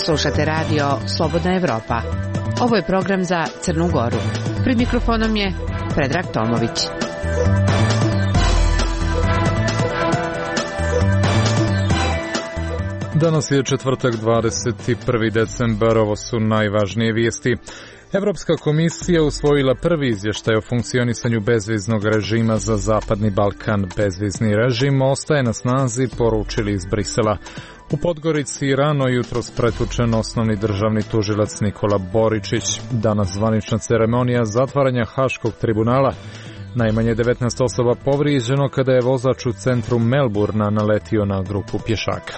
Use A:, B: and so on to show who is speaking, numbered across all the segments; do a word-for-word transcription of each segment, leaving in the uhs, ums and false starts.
A: Slušate radio Slobodna Evropa. Ovo je program za Crnu Goru. Pred mikrofonom je Predrag Tomović.
B: Danas je četvrtak, dvadeset prvi decembar, ovo su najvažnije vijesti. Evropska komisija usvojila prvi izvještaj o funkcionisanju bezviznog režima za Zapadni Balkan. Bezvizni režim ostaje na snazi, poručili iz Brisela. U Podgorici rano jutros pretučen osnovni državni tužilac Nikola Boričić. Danas zvanična ceremonija zatvaranja Haškog tribunala. Najmanje devetnaest osoba povrijeđeno kada je vozač u centru Melburna naletio na grupu pješaka.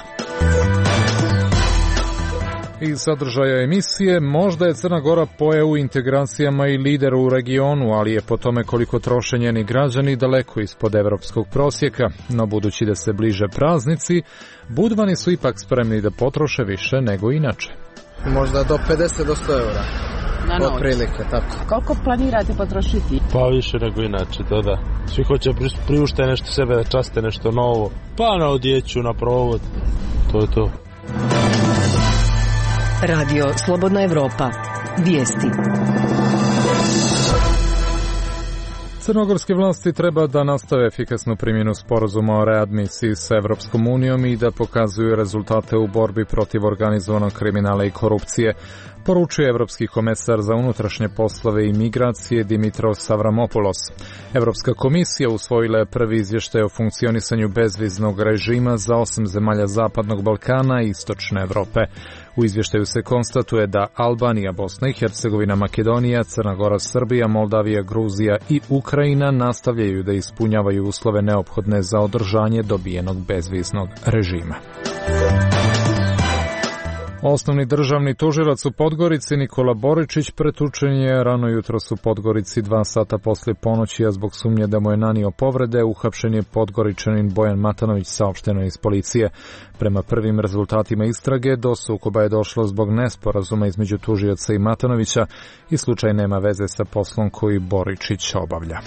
B: Iz sadržaja emisije, možda je Crna Gora po E U integracijama i lider u regionu, ali je po tome koliko troše njeni građani daleko ispod evropskog prosjeka. No budući da se bliže praznici, Budvani su ipak spremni da potroše više nego inače.
C: Možda do pedeset do sto eura.
D: Na noć.
C: Otprilike, tako.
D: Koliko planirate potrošiti?
E: Pa više nego inače, to da. Svi hoće priušte nešto sebe, da časte nešto novo. Pa na odjeću, na provod. To je to.
F: Radio Slobodna Evropa. Vijesti.
B: Crnogorske vlasti treba da nastave efikasnu primjenu sporazuma o readmisiji s Evropskom unijom i da pokazuju rezultate u borbi protiv organizovanog kriminala i korupcije, poručuje Evropski komesar za unutrašnje poslove i migracije Dimitros Avramopoulos. Evropska komisija usvojila je prvi izvještaj o funkcionisanju bezviznog režima za osam zemalja Zapadnog Balkana i Istočne Evrope. U izvještaju se konstatuje da Albanija, Bosna i Hercegovina, Makedonija, Crna Gora, Srbija, Moldavija, Gruzija i Ukrajina nastavljaju da ispunjavaju uslove neophodne za održanje dobijenog bezviznog režima. Osnovni državni tužilac u Podgorici Nikola Boričić pretučen je rano jutros u Podgorici dva sata poslije ponoći, a zbog sumnje da mu je nanio povrede uhapšen je Podgoričanin Bojan Matanović, saopšteno iz policije. Prema prvim rezultatima istrage do sukoba je došlo zbog nesporazuma između tužioca i Matanovića i slučaj nema veze sa poslom koji Boričić obavlja.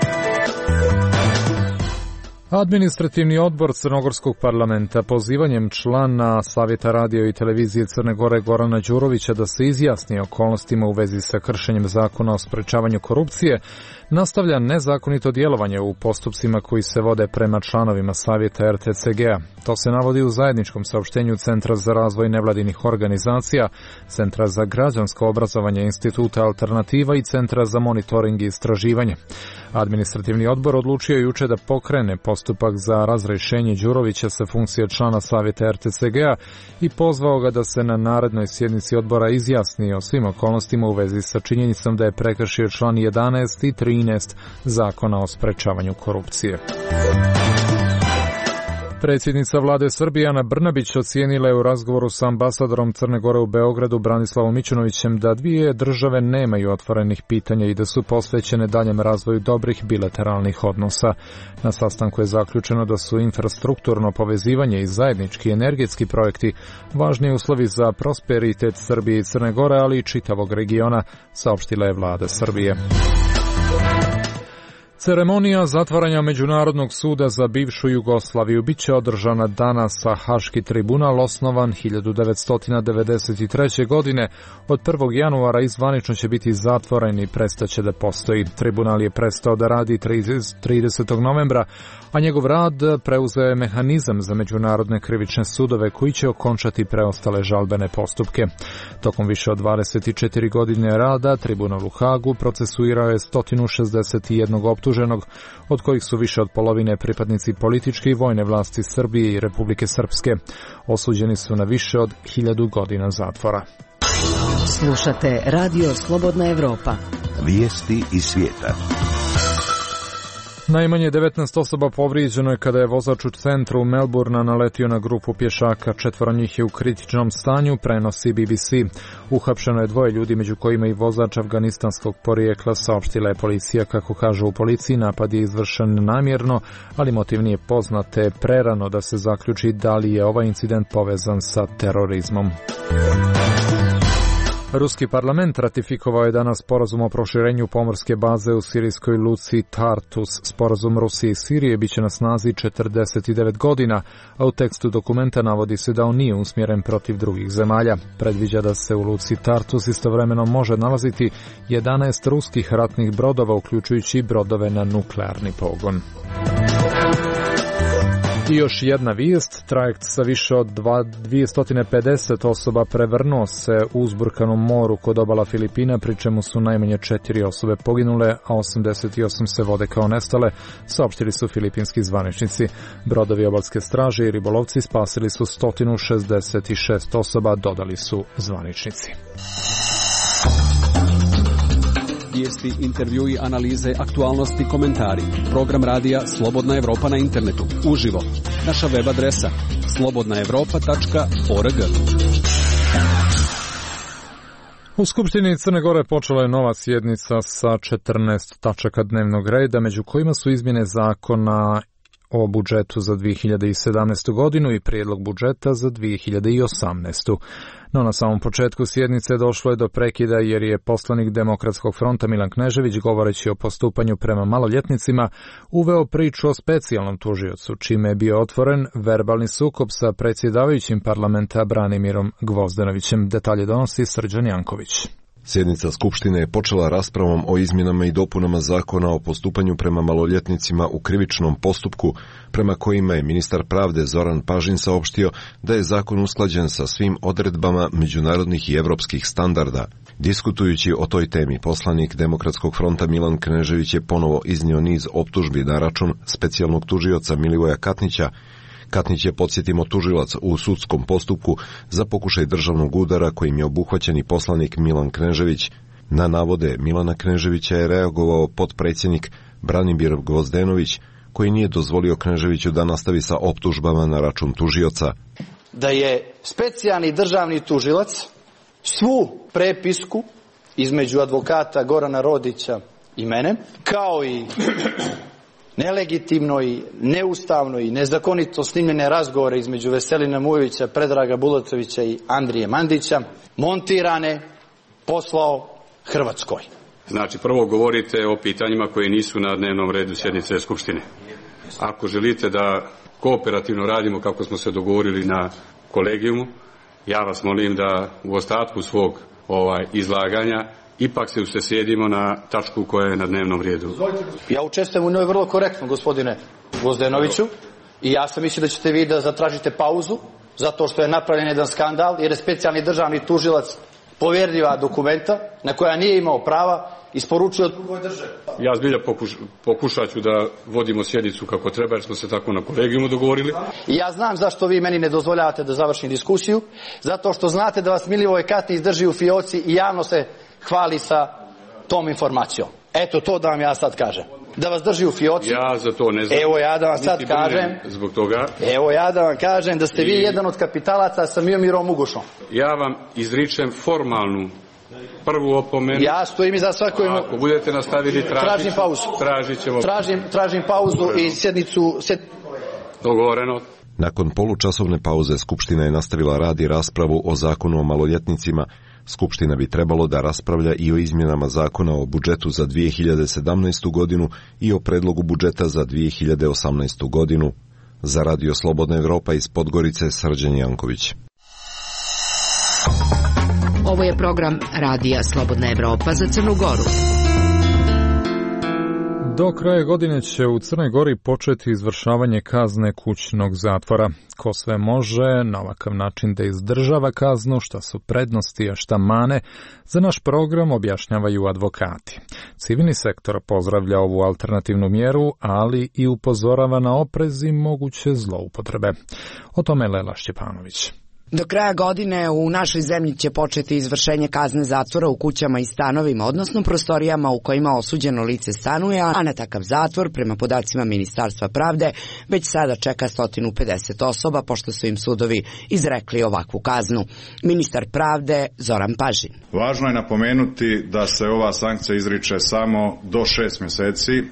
B: Administrativni odbor Crnogorskog parlamenta pozivanjem člana Savjeta radio i televizije Crne Gore Gorana Đurovića da se izjasni okolnostima u vezi sa kršenjem zakona o sprečavanju korupcije nastavlja nezakonito djelovanje u postupcima koji se vode prema članovima Savjeta R T C G-a. To se navodi u zajedničkom saopštenju Centra za razvoj nevladinih organizacija, Centra za građansko obrazovanje Instituta Alternativa i Centra za monitoring i istraživanje. Administrativni odbor odlučio je juče da pokrene postupak za razrješenje Đurovića sa funkcije člana Savjeta R T C G-a i pozvao ga da se na narednoj sjednici odbora izjasni o svim okolnostima u vezi sa činjenicom da je prekršio član jedanaest i trinaest Zakona o sprečavanju korupcije. Predsjednica vlade Srbije Ana Brnabić ocijenila je u razgovoru sa ambasadorom Crne Gore u Beogradu Branislavom Mićunovićem da dvije države nemaju otvorenih pitanja i da su posvećene daljem razvoju dobrih bilateralnih odnosa. Na sastanku je zaključeno da su infrastrukturno povezivanje i zajednički energetski projekti važni uslovi za prosperitet Srbije i Crne Gore, ali i čitavog regiona, saopštila je vlada Srbije. Ceremonija zatvaranja Međunarodnog suda za bivšu Jugoslaviju biće održana danas, a Haški tribunal, osnovan hiljadu devetsto devedeset treće. godine, od prvog januara izvanično će biti zatvoren i prestaće da postoji. Tribunal je prestao da radi tridesetog novembra, a njegov rad preuzeo je mehanizam za međunarodne krivične sudove koji će okončati preostale žalbene postupke. Tokom više od dvadeset četiri godine rada, tribunal u Hagu procesuirao je sto šezdeset jedan optuženog, od kojih su više od polovine pripadnici političke i vojne vlasti Srbije i Republike Srpske. Osuđeni su na više od hiljadu godina zatvora.
F: Slušate Radio Slobodna Evropa.
G: Vijesti iz svijeta.
B: Najmanje devetnaest osoba povrijeđeno je kada je vozač u centru Melburna naletio na grupu pješaka. Četvoro njih je u kritičnom stanju, prenosi B B C. Uhapšeno je dvoje ljudi, među kojima i vozač afganistanskog porijekla, saopštila je policija. Kako kažu u policiji, napad je izvršen namjerno, ali motiv nije poznat, te je prerano da se zaključi da li je ovaj incident povezan sa terorizmom. Ruski parlament ratifikovao je danas sporazum o proširenju pomorske baze u sirijskoj luci Tartus. Sporazum Rusije i Sirije biće na snazi četrdeset devet godina, a u tekstu dokumenta navodi se da on nije usmjeren protiv drugih zemalja. Predviđa da se u luci Tartus istovremeno može nalaziti jedanaest ruskih ratnih brodova, uključujući brodove na nuklearni pogon. I još jedna vijest, trajekt sa više od dvjesto pedeset osoba prevrnuo se u uzburkanom moru kod obala Filipina, pri čemu su najmanje četiri osobe poginule, a osamdeset osam se vode kao nestale, saopštili su filipinski zvaničnici. Brodovi obalske straže i ribolovci spasili su sto šezdeset šest osoba, dodali su zvaničnici.
H: Vijesti, intervjui, analize, aktualnosti, komentari. Program radija Slobodna Evropa na internetu. Uživo. Naša web adresa slobodna evropa tačka org.
B: U Skupštini Crne Gore počela je nova sjednica sa četrnaest tačaka dnevnog reda, među kojima su izmjene zakona o budžetu za dvije hiljade sedamnaestu. godinu i prijedlog budžeta za dvije hiljade osamnaestu. No na samom početku sjednice došlo je do prekida jer je poslanik Demokratskog fronta Milan Knežević, govoreći o postupanju prema maloljetnicima, uveo priču o specijalnom tužiocu, čime je bio otvoren verbalni sukob sa predsjedavajućim parlamenta Branimirom Gvozdenovićem. Detalje donosi Srđan Janković.
I: Sjednica Skupštine je počela raspravom o izmjenama i dopunama zakona o postupanju prema maloljetnicima u krivičnom postupku, prema kojima je ministar pravde Zoran Pažin saopštio da je zakon usklađen sa svim odredbama međunarodnih i evropskih standarda. Diskutujući o toj temi, poslanik Demokratskog fronta Milan Knežević je ponovo iznio niz optužbi na račun specijalnog tužioca Milivoja Katnića. Katnić je, podsjetimo, tužilac u sudskom postupku za pokušaj državnog udara kojim je obuhvaćen i poslanik Milan Knežević. Na navode Milana Kneževića je reagovao potpredsjednik Branimir Gvozdenović, koji nije dozvolio Kneževiću da nastavi sa optužbama na račun tužioca.
J: Da je specijalni državni tužilac svu prepisku između advokata Gorana Rodića i mene, kao i nelegitimno i neustavno i nezakonito snimljene razgovore između Veselina Mujovića, Predraga Bulatovića i Andrije Mandića, montirane, poslao Hrvatskoj.
K: Znači, prvo govorite o pitanjima koji nisu na dnevnom redu sjednice Skupštine. Ako želite da kooperativno radimo kako smo se dogovorili na kolegijumu, ja vas molim da u ostatku svog ovaj, izlaganja ipak se usresjedimo na tačku koja je na dnevnom redu.
J: Ja učestvujem u njoj vrlo korektno, gospodine Gvozdenoviću, i ja sam mislio da ćete vi da zatražite pauzu, zato što je napravljen jedan skandal, jer je specijalni državni tužilac povjerljiva dokumenta na koja nije imao prava isporučio od drugoj državi.
K: Ja zbilja pokuš, pokušat ću da vodimo sjednicu kako treba, jer smo se tako na kolegijumu dogovorili.
J: I ja znam zašto vi meni ne dozvoljavate da završim diskusiju, zato što znate da vas Milivoj Katnić drži u fioci i javno se hvali sa tom informacijom. Eto, to da vam ja sad kažem. Da vas drži u fioci.
K: Ja za to ne znam.
J: Evo ja da vam sad kažem.
K: Zbog toga.
J: Evo ja da vam kažem da ste I... vi jedan od kapitalaca sa Miomirom Ugušom.
K: Ja vam izričem formalnu prvu opomenu.
J: Ja stojim iza svakoj.
K: Ako budete nastavili tražiti,
J: tražim pauzu.
K: Tražit ćemo.
J: Tražim, tražim pauzu Dogovoreno. I sjednicu. Sjed...
K: Dogovoreno.
I: Nakon polučasovne pauze Skupština je nastavila rad i raspravu o zakonu o maloljetnicima. Skupština bi trebalo da raspravlja i o izmjenama zakona o budžetu za dvije hiljade sedamnaestu. godinu i o predlogu budžeta za dvije hiljade osamnaestu. godinu. Za Radio Slobodna Evropa iz Podgorice, Srđan Janković.
F: Ovo je program Radija Slobodna Evropa za Crnu Goru.
B: Do kraja godine će u Crnoj Gori početi izvršavanje kazne kućnog zatvora. Ko sve može na ovakav način da izdržava kaznu, šta su prednosti, a šta mane, za naš program objašnjavaju advokati. Civilni sektor pozdravlja ovu alternativnu mjeru, ali i upozorava na oprez i moguće zloupotrebe. O tome Lela Šćepanović.
L: Do kraja godine u našoj zemlji će početi izvršenje kazne zatvora u kućama i stanovima, odnosno prostorijama u kojima osuđeno lice stanuje, a na takav zatvor, prema podacima Ministarstva pravde, već sada čeka sto pedeset osoba, pošto su im sudovi izrekli ovakvu kaznu. Ministar pravde Zoran Pažin.
M: Važno je napomenuti da se ova sankcija izriče samo do šest mjeseci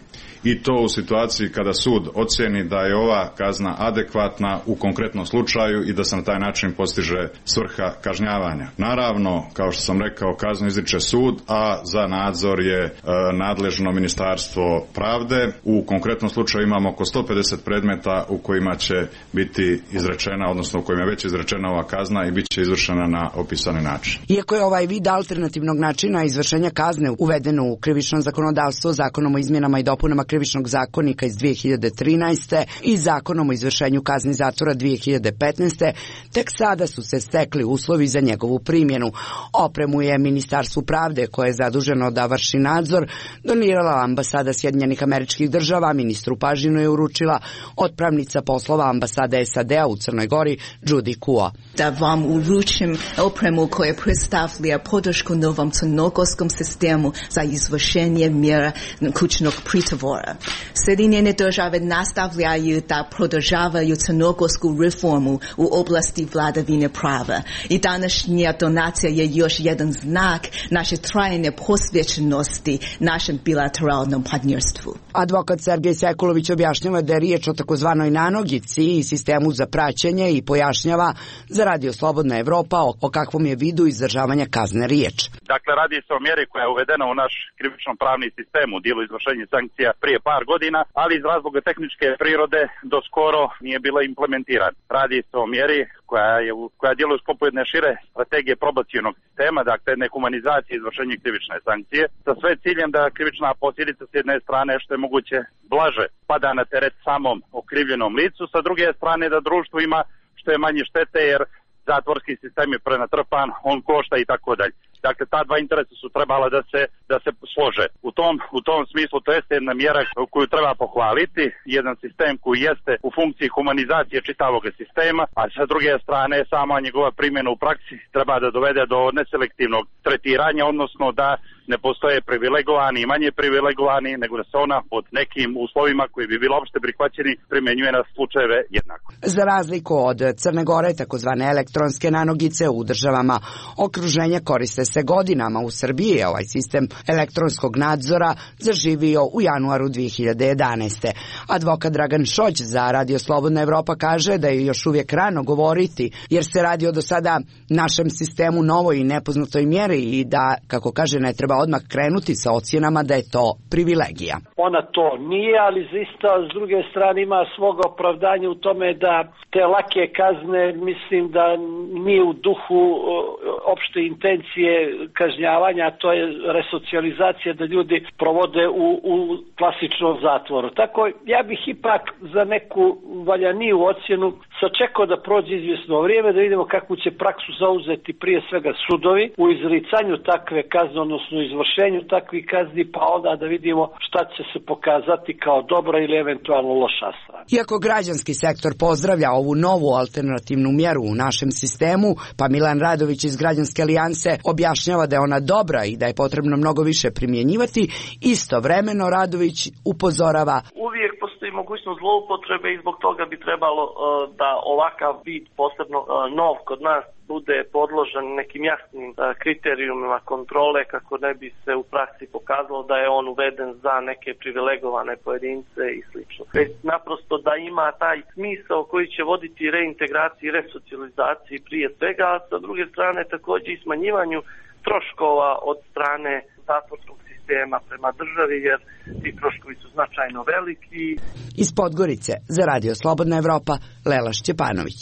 M: i to u situaciji kada sud ocjeni da je ova kazna adekvatna u konkretnom slučaju i da se na taj način postiže svrha kažnjavanja. Naravno, kao što sam rekao, kaznu izriče sud, a za nadzor je e, nadležno Ministarstvo pravde. U konkretnom slučaju imamo oko sto pedeset predmeta u kojima će biti izrečena, odnosno u kojima je već izrečena ova kazna i bit će izvršena na opisani način.
L: Iako je ovaj vid alternativnog načina izvršenja kazne uvedeno u krivično zakonodavstvo Zakonom o izmjenama i dopunama Krivičnog zakonika iz dvije hiljade trinaeste. i Zakonom o izvršenju kazni zatvora dvije hiljade petnaeste. tek sada su se stekli uslovi za njegovu primjenu. Opremu je Ministarstvu pravde, koje je zaduženo da vrši nadzor, donirala ambasada Sjedinjenih Američkih Država, ministru Pažinu je uručila otpravnica poslova ambasade S A D-a u Crnoj Gori Judy Kuo.
N: Da vam uručim opremu koja predstavlja podršku novom crnogorskom sistemu za izvršenje mjera kućnog pritvora. Sjedinjene države nastavljaju da podržavaju crnogorsku reformu u oblasti vladavine prava i današnja donacija je još jedan znak naše trajne posvećenosti našem bilateralnom partnerstvu.
L: Advokat Sergej Sekulović objašnjava da je riječ o takozvanoj nanogici i sistemu za praćenje i pojašnjava za Radio Slobodna Evropa o kakvom je vidu izdržavanja kazne riječ.
O: Dakle, radi se o mjeri koja je uvedena u naš krivično pravni sistem u dijelu izvršenja sankcija prije par godina, ali iz razloga tehničke prirode do skoro nije bila implementirana. Radi se o mjeri koja je koja djeluje u sklopu jedne šire strategije probacionog sistema, dakle jedne humanizacije izvršenja krivične sankcije, sa sve ciljem da krivična posljedica s jedne strane što je moguće blaže pada na teret samom okrivljenom licu, sa druge strane da društvo ima što je manje štete jer zatvorski sistem je prenatrpan, on košta i tako dalje. Dakle, ta dva interesa su trebala da se, da se slože. U tom, u tom smislu to jeste jedna mjera koju treba pohvaliti, jedan sistem koji jeste u funkciji humanizacije čitavog sistema, a sa druge strane sama njegova primjena u praksi treba da dovede do neselektivnog tretiranja, odnosno da ne postoje privilegovani i manje privilegovani, nego da se ona pod nekim uslovima koji bi bili opšte prihvaćeni primjenjuje na slučajeve jednako.
L: Za razliku od Crne Gore, takozvane elektronske nanogice u državama okruženja koriste se godinama. U Srbiji je ovaj sistem elektronskog nadzora zaživio u januaru dvije hiljade jedanaeste. Advokat Dragan Šoć za Radio Slobodna Evropa kaže da je još uvijek rano govoriti, jer se radi o do sada našem sistemu novoj i nepoznatoj mjeri i da, kako kaže, ne treba odmah krenuti sa ocjenama da je to privilegija.
P: Ona to nije, ali zaista s druge strane ima svoga opravdanja u tome da te lake kazne, mislim da nije u duhu opšte intencije kažnjavanja, to je resocijalizacija da ljudi provode u, u klasičnom zatvoru. Tako ja bih ipak za neku valjaniju ocjenu sačekao da prođe izvjesno vrijeme, da vidimo kakvu će praksu zauzeti prije svega sudovi u izricanju takve kazne, odnosno izvršenju takvih kazni, pa onda da vidimo šta će se pokazati kao dobra ili eventualno loša strana.
L: Iako građanski sektor pozdravlja ovu novu alternativnu mjeru u našem sistemu, pa Milan Radović iz Građanske alijanse objašnjava da je ona dobra i da je potrebno mnogo više primjenjivati, istovremeno Radović upozorava:
Q: uvijek postoji mogućnost zloupotrebe i zbog toga bi trebalo uh, da ovakav vid, posebno uh, nov kod nas, bude podložen nekim jasnim uh, kriterijumima kontrole kako ne bi se u praksi pokazalo da je on uveden za neke privilegovane pojedince i slično. Već naprosto da ima taj smisao koji će voditi reintegraciji i resocijalizaciji prije svega, a sa druge strane također i smanjivanju troškova od strane zatvorskog sistema prema državi, jer ti troškovi su značajno veliki.
L: Iz Podgorice za Radio Slobodna Evropa, Lela Šćepanović.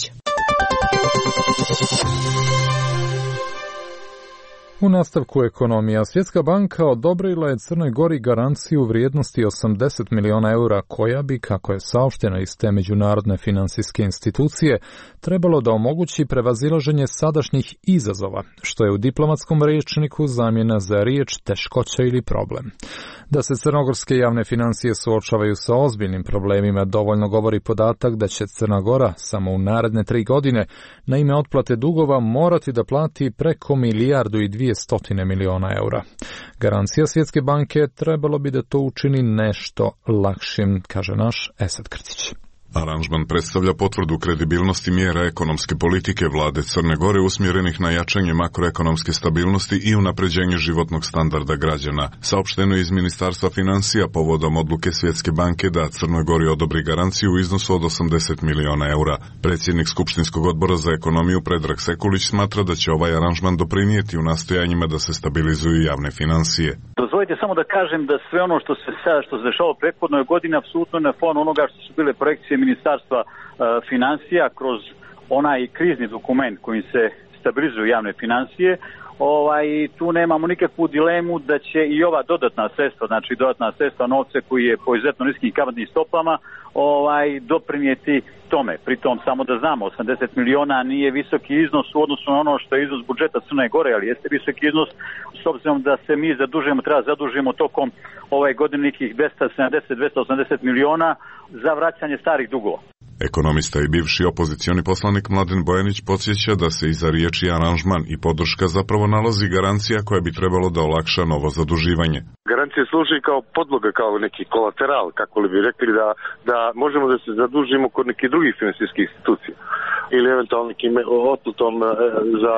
B: U nastavku ekonomija, Svjetska banka odobrila je Crnoj Gori garanciju vrijednosti osamdeset miliona eura koja bi, kako je saopšteno iz te međunarodne finansijske institucije, trebalo da omogući prevazilaženje sadašnjih izazova, što je u diplomatskom rječniku zamjena za riječ teškoća ili problem. Da se crnogorske javne financije suočavaju sa ozbiljnim problemima dovoljno govori podatak da će Crna Gora samo u naredne tri godine na ime otplate dugova morati da plati preko milijardu i dvije stotine miliona eura. Garancija Svjetske banke trebalo bi da to učini nešto lakšim, kaže naš Esad Krcić.
R: Aranžman predstavlja potvrdu kredibilnosti mjera ekonomske politike vlade Crne Gore usmjerenih na jačanje makroekonomske stabilnosti i unapređenje životnog standarda građana. Saopšteno je iz Ministarstva financija povodom odluke Svjetske banke da Crnoj Gori odobri garanciju u iznosu od osamdeset miliona eura. Predsjednik Skupštinskog odbora za ekonomiju Predrag Sekulić smatra da će ovaj aranžman doprinijeti u nastojanjima da se stabilizuju javne financije.
S: Dozvolite samo da kažem da sve ono što se sad, što se dešava u prethodnoj godini apsolutno na fonu onoga što su bile projekcije Ministarstva uh, financija kroz onaj krizni dokument kojim se stabilizuju javne financije. Ovaj, tu nemamo nikakvu dilemu da će i ova dodatna sredstva, znači dodatna sredstva novce koji je po izuzetno niskim kamatnim stopama ovaj, doprinijeti tome. Pritom samo da znamo, osamdeset miliona nije visoki iznos u odnosu na ono što je iznos budžeta Crne Gore, ali jeste visoki iznos s obzirom da se mi zadužujemo, treba zadužimo tokom ove godine nekih dvesta sedamdeset do dvesta osamdeset miliona za vraćanje starih dugova.
R: Ekonomista i bivši opozicioni poslanik Mladen Bojanić podsjeća da se iza riječi aranžman i podrška zapravo nalazi garancija koja bi trebalo da olakša novo zaduživanje.
T: Garancije služi kao podloga, kao neki kolateral, kako li bi rekli, da, da možemo da se zadužimo kod nekih drugih finansijskih institucija ili eventualno nekim otplatom za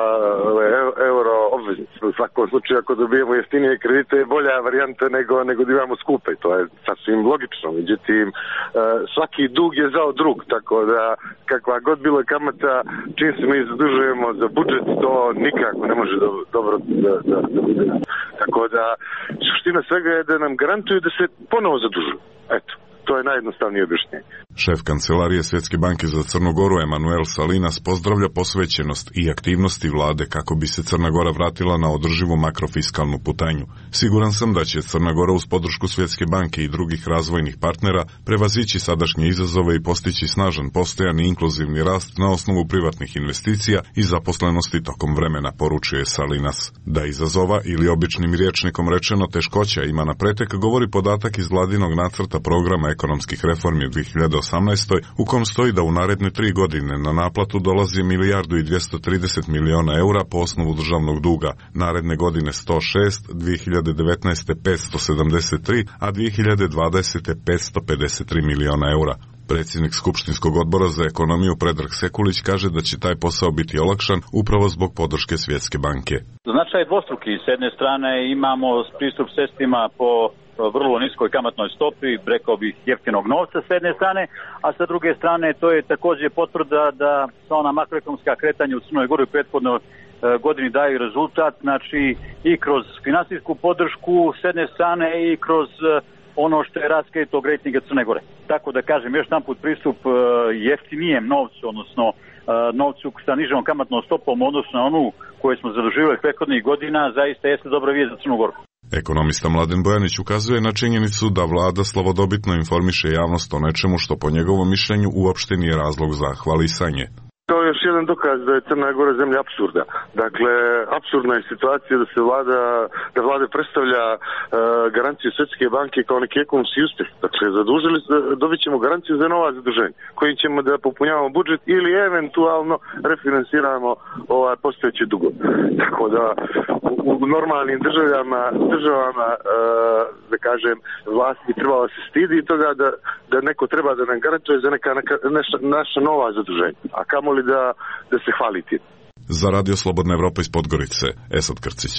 T: euro obveznice. U svakom slučaju, ako dobijemo jeftinije kredite, je bolja varijanta nego, nego da imamo skupe. To je sasvim logično. Međutim, svaki dug je zao drug, tako da kakva god bila kamata, čim se mi zadužujemo za budžet, to nikako ne može do, dobro da, da, da bude. Tako da, suština svega je da nam garantuju da se ponovo zadužuju. Eto. To je najjednostavnije objašnjenje.
R: Šef kancelarije Svjetske banke za Crnu Goru Emanuel Salinas pozdravlja posvećenost i aktivnosti vlade kako bi se Crna Gora vratila na održivu makrofiskalnu putanju. Siguran sam da će Crna Gora uz podršku Svjetske banke i drugih razvojnih partnera prevazići sadašnje izazove i postići snažan, postojan i inkluzivni rast na osnovu privatnih investicija i zaposlenosti tokom vremena, poručuje Salinas. Da izazova ili običnim rječnikom rečeno teškoća ima na pretek govori podatak iz vladinog nacrta programa ekonomskih reformi u dvije hiljade osamnaestoj u kom stoji da u naredne tri godine na naplatu dolazi milijardu i dvjesto trideset miliona eura po osnovu državnog duga, naredne godine sto šest, dvije hiljade devetnaeste. petsto sedamdeset tri, a dvije hiljade dvadesete. petsto pedeset tri miliona eura. Predsjednik Skupštinskog odbora za ekonomiju Predrag Sekulić kaže da će taj posao biti olakšan upravo zbog podrške Svjetske banke.
S: Značaj je dvostruki. S jedne strane imamo pristup sredstvima po vrlo niskoj kamatnoj stopi, rekao bih jeftinog novca s jedne strane, a sa druge strane to je također potvrda da sva ona makroekonomska kretanja u Crnoj Gori u prethodnoj godini daju rezultat, znači i kroz finansijsku podršku s jedne strane i kroz ono što je rast kreditnog rejtinga Crne Gore. Tako da kažem, još jedan put pristup jeftinijem novcu, odnosno novcu sa nižom kamatnom stopom, odnosno na onu koju smo zaduživali prethodnih godina, zaista jeste dobra vijest za Crnu Goru.
R: Ekonomista Mladen Bojanić ukazuje na činjenicu da vlada slavodobitno informiše javnost o nečemu što po njegovom mišljenju uopšte nije razlog za hvalisanje.
T: To je još jedan dokaz da je Crna Gora zemlja apsurda. Dakle, apsurdna je situacija da se vlada, da vlada predstavlja uh, garanciju Svjetske banke kao neki ekonomski uspjeh. Dakle, zadužili, dobit ćemo garanciju za nova zaduženja, kojim ćemo da popunjavamo budžet ili eventualno refinansiramo ovaj postojeći dugo. Tako da u, u normalnim državama, državama uh, da kažem, vlast bi trebala se stidi toga da, da neko treba da nam garantuje za neka, neka naša, naša nova zaduženja. A kamo Da, da se hvaliti.
R: Za Radio Slobodna Evropa iz Podgorice, Esad Krcić.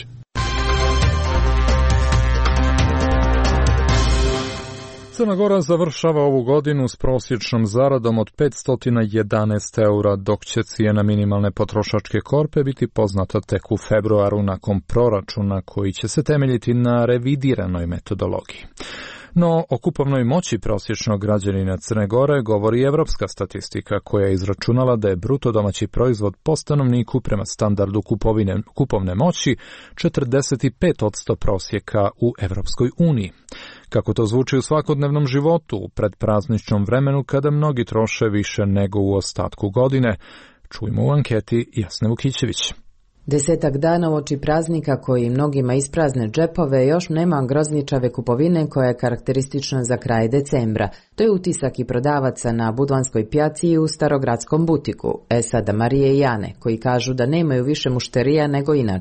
B: Crna Gora završava ovu godinu s prosječnom zaradom od petsto jedanaest eura, dok će cijena minimalne potrošačke korpe biti poznata tek u februaru nakon proračuna koji će se temeljiti na revidiranoj metodologiji. No, o kupovnoj moći prosječnog građanina Crne Gore govori evropska statistika koja je izračunala da je bruto domaći proizvod po stanovniku prema standardu kupovine, kupovne moći četrdeset pet posto prosjeka u Evropskoj uniji. Kako to zvuči u svakodnevnom životu u predprazničnom vremenu kada mnogi troše više nego u ostatku godine, čujemo u anketi Jasne Vukićević.
U: Desetak dana uoči praznika koji mnogima isprazne džepove još nema grozničave kupovine koja je karakteristična za kraj decembra. To je utisak i prodavaca na Budvanskoj pjaci i u starogradskom butiku, Esada, Marije i Jane, koji kažu da nemaju više mušterija nego inače.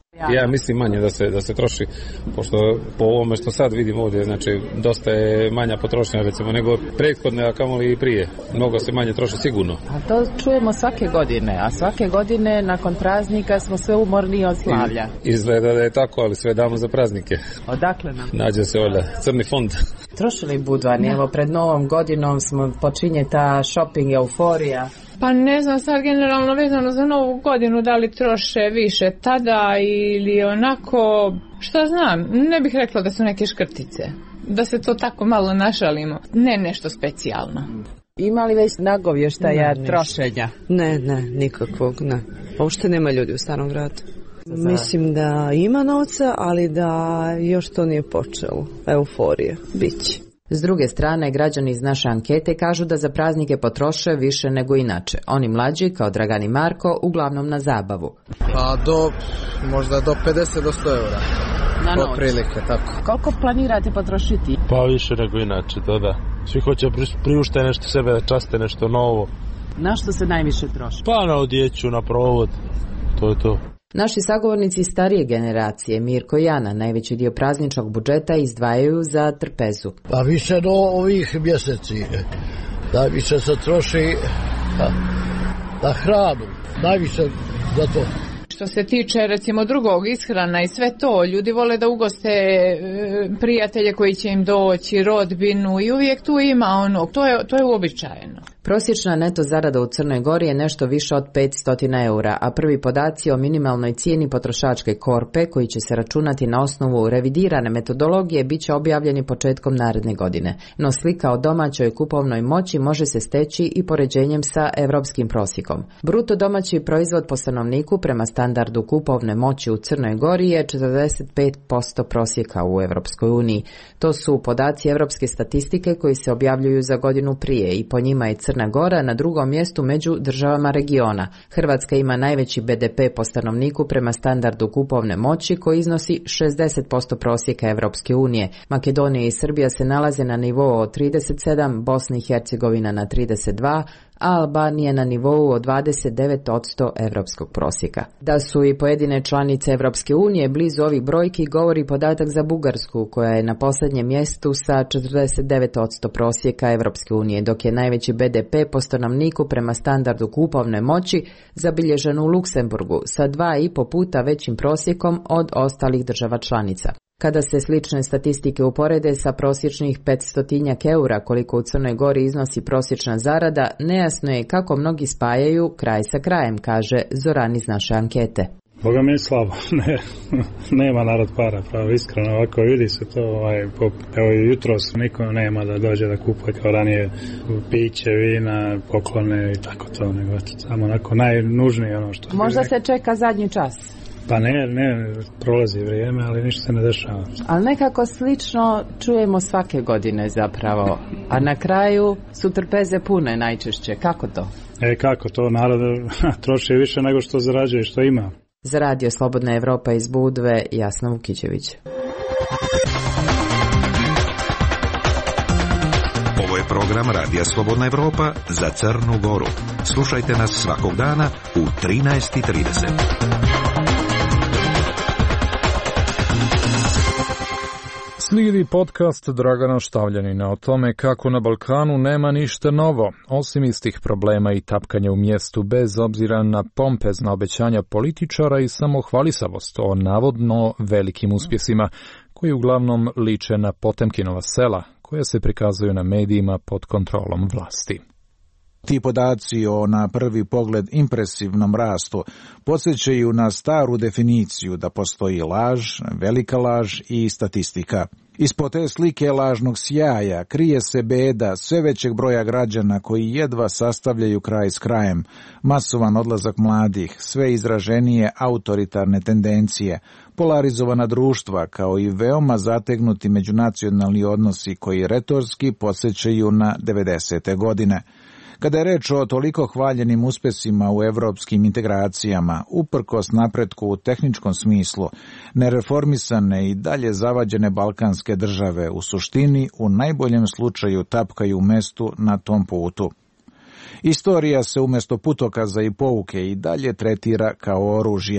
A: Ja mislim manje da se da se troši, pošto po ovome što sad vidim ovdje, znači dosta je manja potrošnja recimo nego prethodne, a kamoli i prije. Mnogo se manje troši sigurno.
D: A to čujemo svake godine, a svake godine nakon praznika smo sve umorniji od slavlja.
A: Izgleda da je tako, ali sve damo za praznike.
D: Odakle nam?
A: Nađe se ovdje crni fond.
D: Trošili budvani, evo pred novom godinom smo počinje ta shopping euforija.
V: Pa ne znam sad generalno vezano za novu godinu da li troše više tada ili onako, šta znam, ne bih rekla da su neke škrtice, da se to tako malo našalimo, ne nešto specijalno.
D: Ima li već nagovještaja trošenja?
W: Ne, ne, nikakvog, ne. Uopšte nema ljudi u Starom gradu. Mislim da ima novca, ali da još to nije počelo. Euforija, biće.
U: S druge strane, građani iz naše ankete kažu da za praznike potroše više nego inače. Oni mlađi, kao Dragan i Marko, uglavnom na zabavu.
C: Pa do, možda do pedeset do sto eura.
D: Na noć.
C: Prilike, tako.
D: Koliko planirate potrošiti?
E: Pa više nego inače, to da. Svi hoće priušte nešto sebe, da časte nešto novo.
D: Na što se najviše troši?
E: Pa na odjeću, na provod, to je to.
U: Naši sagovornici starije generacije, Mirko i Ana, najveći dio prazničnog budžeta izdvajaju za trpezu.
X: Pa više do ovih mjeseci, najviše se troši na, na hranu, najviše za to.
V: Što se tiče recimo drugog ishrana i sve to, ljudi vole da ugoste e, prijatelje koji će im doći, rodbinu i uvijek tu ima ono, to je, to je uobičajeno.
U: Prosječna neto zarada u Crnoj Gori je nešto više od petsto eura, a prvi podaci o minimalnoj cijeni potrošačke korpe, koji će se računati na osnovu revidirane metodologije, bit će objavljeni početkom naredne godine. No slika o domaćoj kupovnoj moći može se steći i poređenjem sa europskim prosjekom. Bruto domaći proizvod po stanovniku prema standardu kupovne moći u Crnoj Gori je četrdeset pet posto prosjeka u Europskoj uniji. To su podaci europske statistike koji se objavljuju za godinu prije i po njima je Crna Gora na drugom mjestu među državama regiona. Hrvatska ima najveći be de pe po stanovniku prema standardu kupovne moći koji iznosi šezdeset posto prosjeka Europske unije. Makedonija i Srbija se nalaze na nivou od trideset sedam, Bosna i Hercegovina na trideset dva, a Albanija na nivou od dvadeset devet posto europskog prosjeka. Da su i pojedine članice Europske unije blizu ovih brojki govori podatak za Bugarsku, koja je na posljednjem mjestu sa četrdeset devet posto prosjeka Europske unije, dok je najveći be de pe po stanovniku prema standardu kupovne moći zabilježen u Luksemburgu sa dva i po puta većim prosjekom od ostalih država članica. Kada se slične statistike uporede sa prosječnih petsto eura koliko u Crnoj Gori iznosi prosječna zarada, nejasno je kako mnogi spajaju kraj sa krajem, kaže Zoran iz naše ankete.
Y: Boga mi je slabo, ne, nema narod para, pravo iskreno, ovako vidi se to, ovaj, po, evo i jutros niko nema da dođe da kupuje kao ranije piće, vina, poklone i tako to, nego eto, samo onako najnužnije ono što...
D: Možda se čeka zadnji čas.
Y: Pa ne, ne, prolazi vrijeme, ali ništa se ne dešava.
D: Ali nekako slično čujemo svake godine zapravo, a na kraju su trpeze pune najčešće. Kako to?
Y: E, kako to? Narod troši više nego što zarađuje, što ima.
U: Za radio Slobodna Evropa iz Budve, Jasna Vukićević.
G: Ovo je program Radija Slobodna Evropa za Crnu Goru. Slušajte nas svakog dana u trinaest i trideset.
B: Slijedi podcast Dragana Štavljanina o tome kako na Balkanu nema ništa novo, osim istih problema i tapkanja u mjestu bez obzira na pompezna obećanja političara i samohvalisavost o navodno velikim uspjesima, koji uglavnom liče na Potemkinova sela, koja se prikazuju na medijima pod kontrolom vlasti.
Z: Ti podaci o na prvi pogled impresivnom rastu podsjećaju na staru definiciju da postoji laž, velika laž i statistika. Ispod te slike lažnog sjaja krije se beda sve većeg broja građana koji jedva sastavljaju kraj s krajem, masovan odlazak mladih, sve izraženije autoritarne tendencije, polarizovana društva kao i veoma zategnuti međunacionalni odnosi koji retorski podsjećaju na devedesete godine. Kada je reč o toliko hvaljenim uspjesima u evropskim integracijama, uprkos napretku u tehničkom smislu, nereformisane i dalje zavađene balkanske države u suštini u najboljem slučaju tapkaju u mestu na tom putu. Istorija se umjesto putokaza i pouke i dalje tretira kao oružje.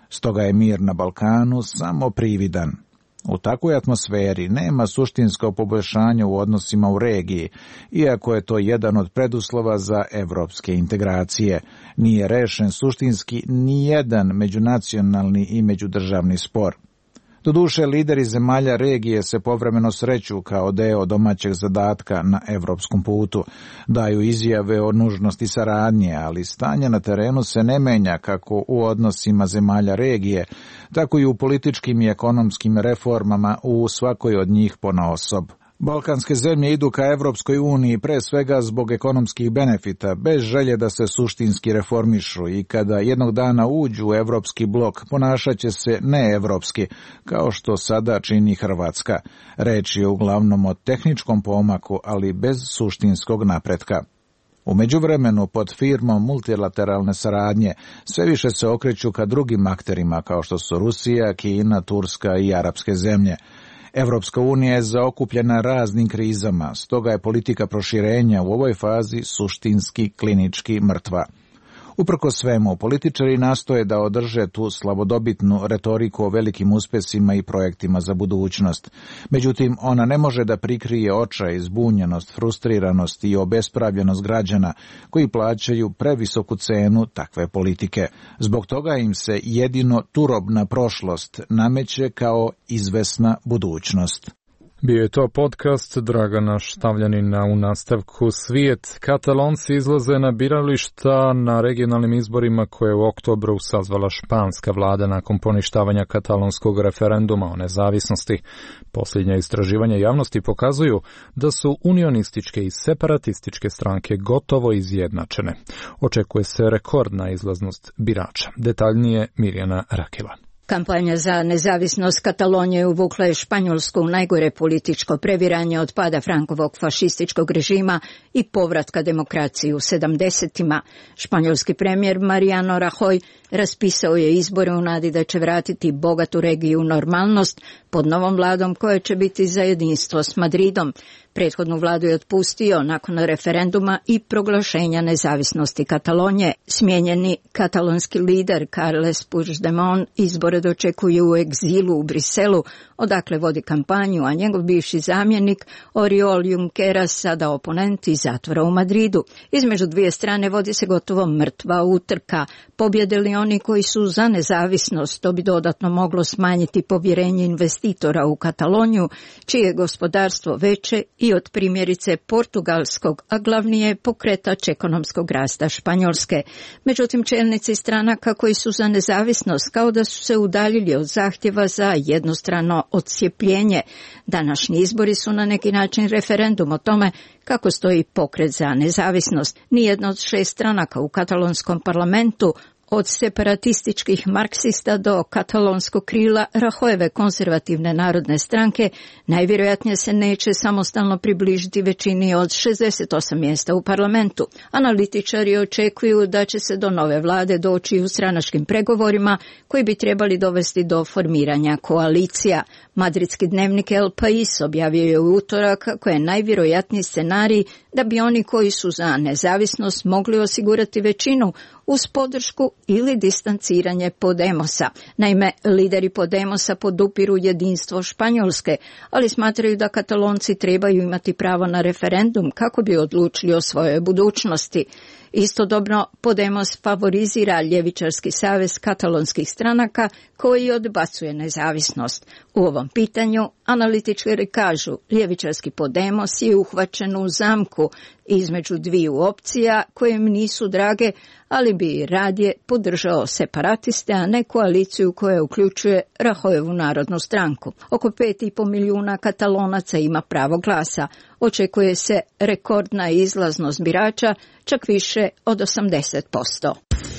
Z: Stoga je mir na Balkanu samo prividan. U takvoj atmosferi nema suštinskog poboljšanja u odnosima u regiji, iako je to jedan od preduslova za evropske integracije. Nije rešen suštinski ni jedan međunacionalni i međudržavni spor. Doduše, lideri zemalja regije se povremeno sreću kao deo domaćeg zadatka na evropskom putu. Daju izjave o nužnosti saradnje, ali stanje na terenu se ne menja kako u odnosima zemalja regije, tako i u političkim i ekonomskim reformama u svakoj od njih ponaosob. Balkanske zemlje idu ka Evropskoj uniji pre svega zbog ekonomskih benefita, bez želje da se suštinski reformišu i kada jednog dana uđu u evropski blok, ponašaće se neevropski, kao što sada čini Hrvatska. Reč je uglavnom o tehničkom pomaku, ali bez suštinskog napretka. U međuvremenu, pod firmom multilateralne saradnje, sve više se okreću ka drugim akterima, kao što su Rusija, Kina, Turska i arapske zemlje. Evropska unija je zaokupljena raznim krizama, stoga je politika proširenja u ovoj fazi suštinski klinički mrtva. Uprkos svemu, političari nastoje da održe tu slavodobitnu retoriku o velikim uspesima i projektima za budućnost. Međutim, ona ne može da prikrije očaj, zbunjenost, frustriranost i obespravljenost građana koji plaćaju previsoku cenu takve politike. Zbog toga im se jedino turobna prošlost nameće kao izvesna budućnost.
B: Bio je to podcast Dragana Štavljanina. U nastavku Svijet. Katalonci izlaze na birališta na regionalnim izborima koje je u oktobru sazvala španska vlada nakon poništavanja katalonskog referenduma o nezavisnosti. Posljednja istraživanja javnosti pokazuju da su unionističke i separatističke stranke gotovo izjednačene. Očekuje se rekordna izlaznost birača. Detaljnije Mirjana Rakela.
F: Kampanja za nezavisnost Katalonije uvukla je Španjolsku u najgore političko previranje od pada Frankovog fašističkog režima i povratka demokraciji u sedamdesetima. Španjolski premijer Mariano Rajoy raspisao je izbore u nadi da će vratiti bogatu regiju u normalnost pod novom vladom koja će biti za jedinstvo s Madridom. Prethodnu vladu je otpustio nakon referenduma i proglašenja nezavisnosti Katalonije. Smijenjeni katalonski lider Carles Puigdemont izbore dočekuje u egzilu u Briselu, odakle vodi kampanju, a njegov bivši zamjenik Oriol Junqueras, sada oponent, iz zatvora u Madridu. Između dvije strane vodi se gotovo mrtva utrka. Pobjede li oni koji su za nezavisnost, to bi dodatno moglo smanjiti povjerenje investitora u Kataloniju, čije je gospodarstvo veće i od primjerice portugalskog, a glavni je pokretač ekonomskog rasta Španjolske. Međutim, čelnici stranaka koji su za nezavisnost kao da su se udaljili od zahtjeva za jednostrano odcijepljenje. Današnji izbori su na neki način referendum o tome kako stoji pokret za nezavisnost. Nijedna od šest stranaka u katalonskom parlamentu, od separatističkih marksista do katalonskog krila Rajoyeve konzervativne narodne stranke, najvjerojatnije se neće samostalno približiti većini od šezdeset osam mjesta u parlamentu. Analitičari očekuju da će se do nove vlade doći u stranačkim pregovorima koji bi trebali dovesti do formiranja koalicija. Madridski dnevnik El País objavio je u utorak kako je najvjerojatniji scenarij da bi oni koji su za nezavisnost mogli osigurati većinu uz podršku ili distanciranje Podemosa. Naime, lideri Podemosa podupiru jedinstvo Španjolske, ali smatraju da Katalonci trebaju imati pravo na referendum kako bi odlučili o svojoj budućnosti. Istodobno, Podemos favorizira ljevičarski savez katalonskih stranaka koji odbacuje nezavisnost. U ovom pitanju analitičari kažu ljevičarski Podemos je uhvaćen u zamku između dviju opcija koje im nisu drage, ali bi radije podržao separatiste, a ne koaliciju koja uključuje Rajoyevu narodnu stranku. Oko pet i pol milijuna Katalonaca ima pravo glasa. Očekuje se rekordna izlaznost birača, čak više od osamdeset posto.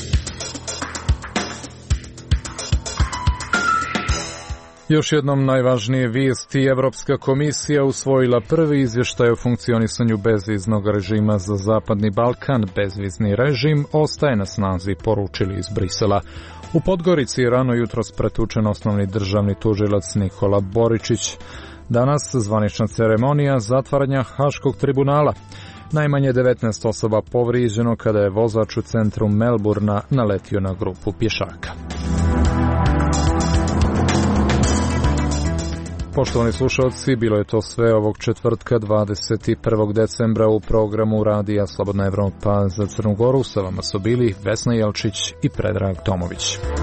B: Još jednom najvažnije vijesti. Evropska komisija usvojila prvi izvještaj o funkcionisanju bezviznog režima za Zapadni Balkan. Bezvizni režim ostaje na snazi, poručili iz Brisela. U Podgorici je rano jutros pretučen osnovni državni tužilac Nikola Boričić. Danas zvanična ceremonija zatvaranja Haškog tribunala. Najmanje devetnaest osoba povrijeđeno kada je vozač u centru Melburna naletio na grupu pješaka. Poštovani slušalci, bilo je to sve ovog četvrtka dvadeset prvog decembra u programu Radija Slobodna Evropa za Crnu Goru. Sa vama su bili Vesna Jelčić i Predrag Tomović.